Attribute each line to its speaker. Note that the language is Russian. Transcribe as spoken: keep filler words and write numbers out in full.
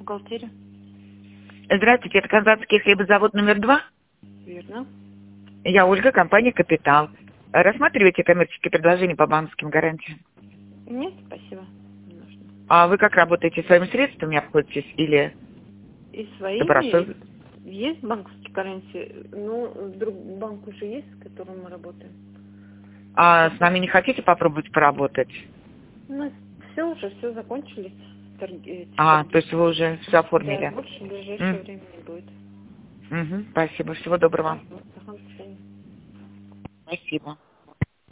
Speaker 1: бухгалтерия.
Speaker 2: Здравствуйте, это Казанский хлебозавод номер два?
Speaker 1: Верно.
Speaker 2: Я Ольга, компания «Капитал». Рассматриваете коммерческие предложения по банковским гарантиям?
Speaker 1: Нет, спасибо. Не нужно.
Speaker 2: А вы как работаете? Своими средствами обходитесь или
Speaker 1: И своими
Speaker 2: добросовестно?
Speaker 1: есть банковские гарантии. Ну, друг банк уже есть, с которым мы работаем.
Speaker 2: А с нами не хотите попробовать поработать?
Speaker 1: У нас все уже, все закончились. Торги, эти
Speaker 2: А,
Speaker 1: торги.
Speaker 2: то есть вы уже все оформили?
Speaker 1: Да, больше в ближайшее
Speaker 2: М.
Speaker 1: время не будет.
Speaker 2: Мгм, спасибо, всего доброго.
Speaker 1: Ага, до свидания.
Speaker 2: Спасибо.